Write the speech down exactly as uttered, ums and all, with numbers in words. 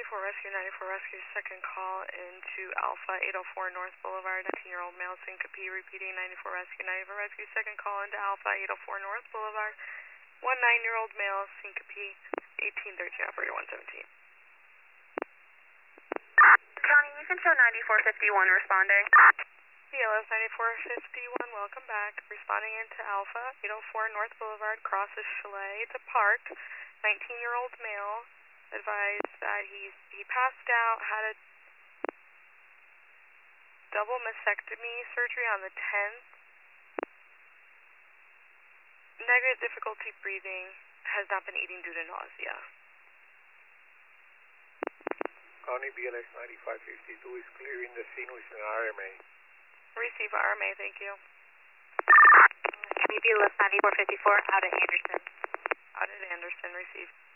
ninety-four Rescue, ninety-four Rescue, second call into Alpha eight oh four North Boulevard, nineteen-year-old male syncope, repeating ninety-four Rescue, ninety-four Rescue, second call into Alpha eight oh four North Boulevard, one nine-year-old male syncope, eighteen thirteen, operator one seventeen. County, you can show ninety-four fifty-one responding. C L S ninety-four fifty-one, welcome back. Responding into Alpha eight oh four North Boulevard, crosses Chalet to Park, nineteen-year-old male, advised that he, he passed out, had a double mastectomy surgery on the tenth, negative difficulty breathing, has not been eating due to nausea. County B L S ninety-five fifty-two is clearing the scene with an R M A. Receive R M A, thank you. County B L S ninety-four fifty-four, out at Anderson. Out at Anderson, receive.